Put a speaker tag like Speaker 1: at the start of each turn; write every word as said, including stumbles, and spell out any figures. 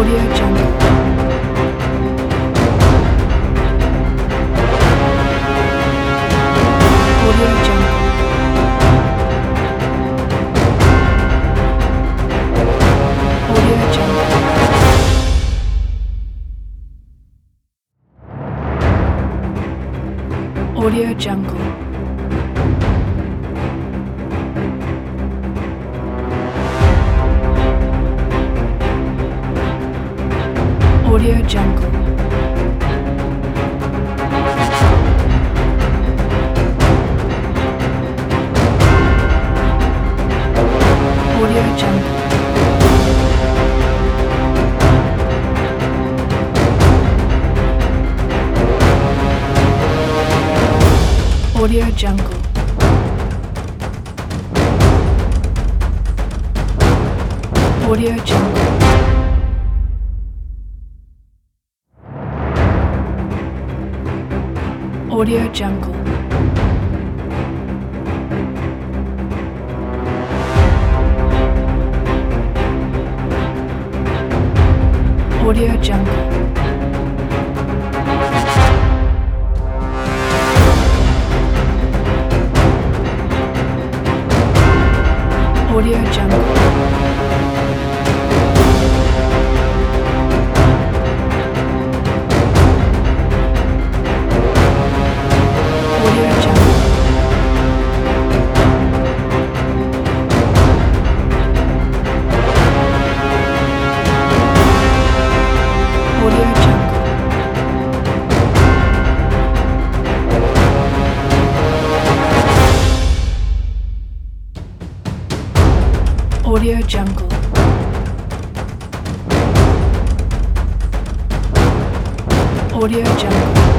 Speaker 1: Audio Jungle. Audio Jungle. Audio Jungle. Audio Jungle. Audio Jungle. Audio Jungle. Audio Jungle. Audio Jungle. Audio Jungle. Audio Jungle. Audio Jungle. Audio Jungle. Audio Jungle. Audio Jungle. Audio Jungle.